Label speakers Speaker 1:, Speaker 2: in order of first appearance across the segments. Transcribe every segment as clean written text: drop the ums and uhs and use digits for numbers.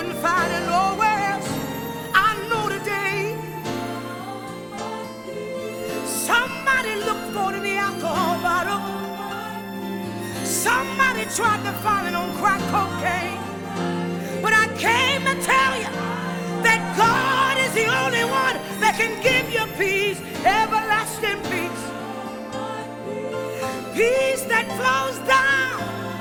Speaker 1: couldn't find it nowhere else. I know today somebody looked for it in the alcohol bottle. Somebody tried to find it on crack cocaine. But I came to tell you that God is the only one that can give you peace, everlasting peace. Peace that flows down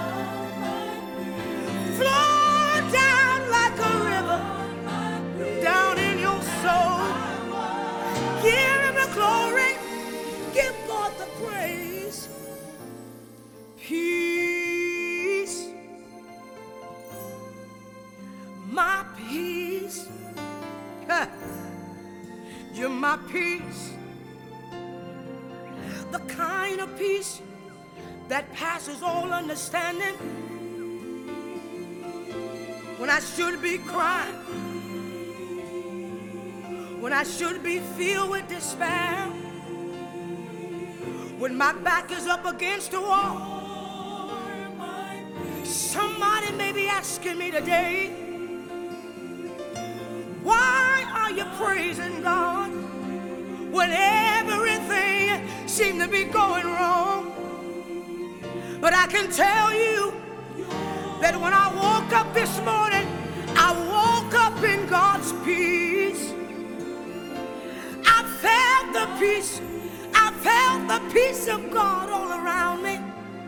Speaker 1: like a river, down in your soul. Give him the glory, give God the praise. Peace, my peace. You're my peace. The kind of peace that passes all understanding. When I should be crying, when I should be filled with despair, when my back is up against the wall, somebody may be asking me today, why are you praising God when everything seems to be going wrong? But I can tell you that when I woke up this morning, I woke up in God's peace. I felt the peace. I felt the peace of God all around me.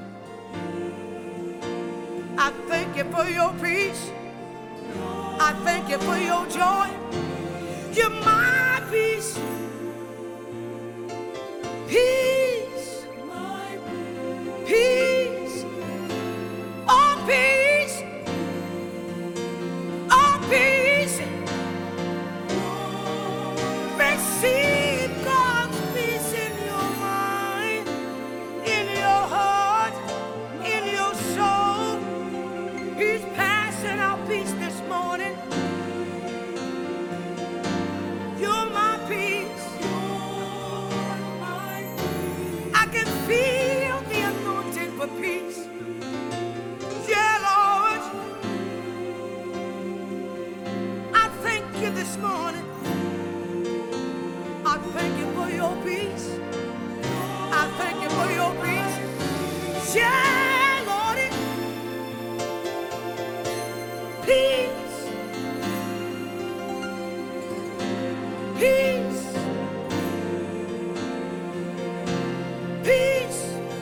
Speaker 1: I thank you for your peace. I thank you for your joy. You're my peace. Peace. Peace. Oh, peace. Oh, peace. Receive God's peace in your mind, in your heart, in your soul. He's passing out peace this morning. You're my peace. I can feel the anointing for peace. Yeah, Lord. I thank you this morning. I thank you for your peace. I thank you for your peace. Yeah, Lord. Peace. Peace. Peace.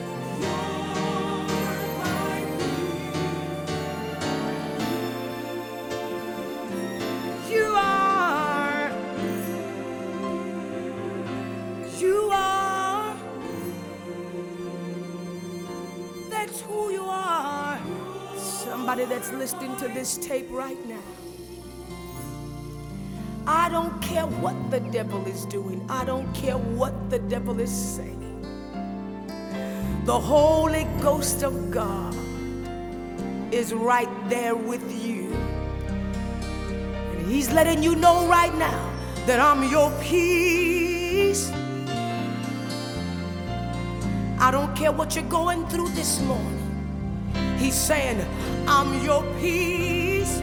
Speaker 1: You are. You are. That's who you are. Somebody that's listening to this tape right now. I don't care what the devil is doing. I don't care what the devil is saying. The Holy Ghost of God is right there with you. And he's letting you know right now that I'm your peace. I don't care what you're going through this morning. He's saying, I'm your peace.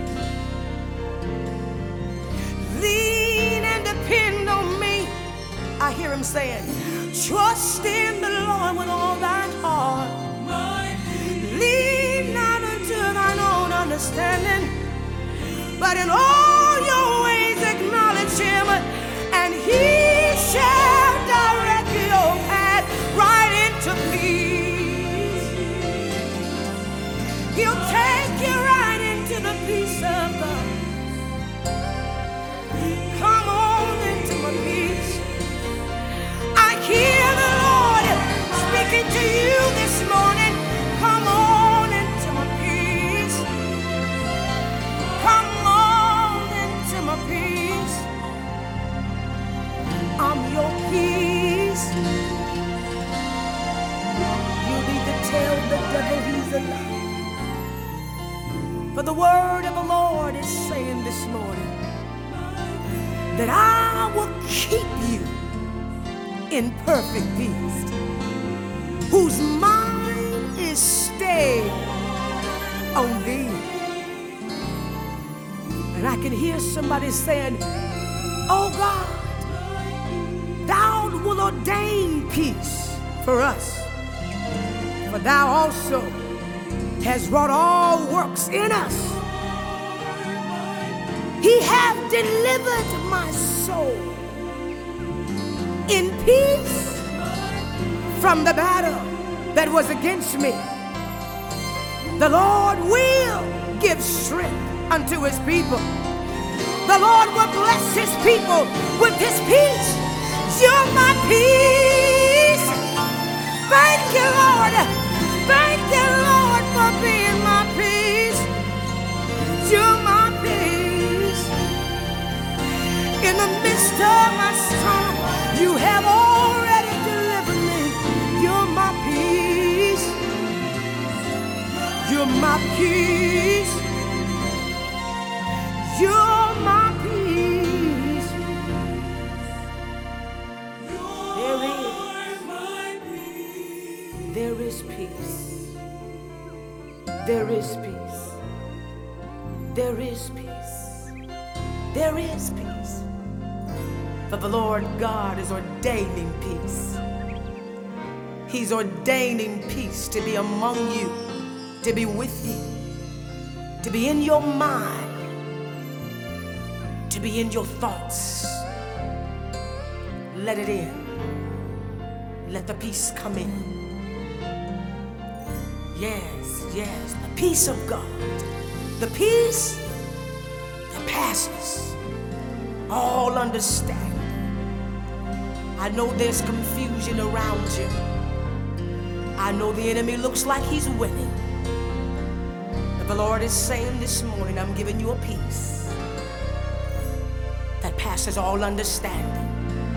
Speaker 1: Lean and depend on me. I hear him saying, trust in the Lord with all thine heart. Lean not unto thine own understanding, but in all your ways acknowledge him, and he shall direct your path right into peace. He'll take you right into the peace of God. Come on into my peace. I hear the Lord speaking to you this morning. Come on into my peace. Come on into my peace. I'm your peace. You need to tell the devil he's a liar. For the word of the Lord is saying this morning that I will keep you in perfect peace, whose mind is stayed on thee. And I can hear somebody saying, oh God, thou will ordain peace for us. For thou also hast wrought all works in us. He hath delivered my soul in peace from the battle that was against me. The Lord will give strength unto his people. The Lord will bless his people with his peace. You're my peace. Thank you, Lord. Thank you, Lord, for being my peace. You're my peace. In the midst of my storm, you have already delivered me. You're my peace. You're my peace. You're my peace. There is peace. There is peace. There is peace. There is peace. For the Lord God is ordaining peace. He's ordaining peace to be among you, to be with you, to be in your mind, to be in your thoughts. Let it in. Let the peace come in. Yes, yes, the peace of God. The peace that passes all understanding. I know there's confusion around you. I know the enemy looks like he's winning. But the Lord is saying this morning, I'm giving you a peace that passes all understanding.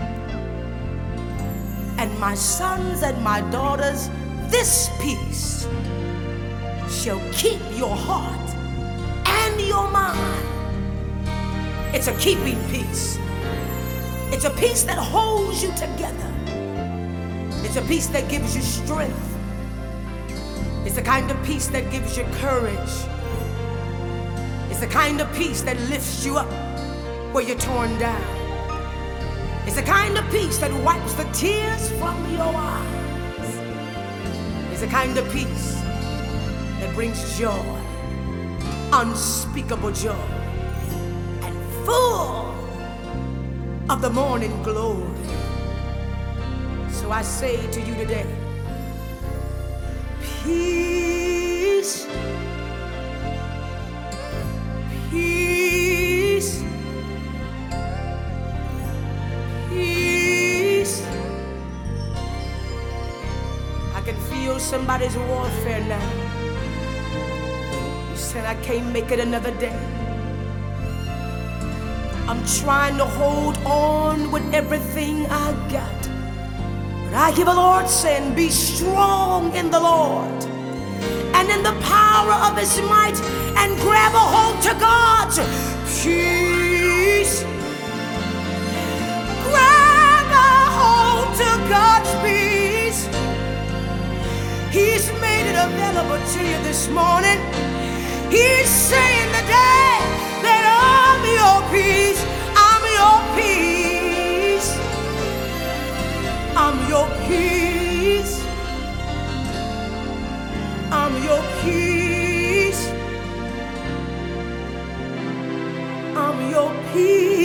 Speaker 1: And my sons and my daughters, this peace shall keep your heart and your mind. It's a keeping peace. It's a peace that holds you together. It's a peace that gives you strength. It's the kind of peace that gives you courage. It's the kind of peace that lifts you up where you're torn down. It's the kind of peace that wipes the tears from your eyes. It's the kind of peace that brings joy, unspeakable joy, and full of the morning glory. So I say to you today, peace, peace, peace. I can feel somebody's warfare now. You said, I can't make it another day. I'm trying to hold on with everything I got. But I hear the Lord saying, be strong in the Lord and in the power of his might, and grab a hold to God's peace. Grab a hold to God's peace. He's made it available to you this morning. He's saying today that I'm your peace. I'm your peace. I'm your peace. I'm your peace. I'm your peace.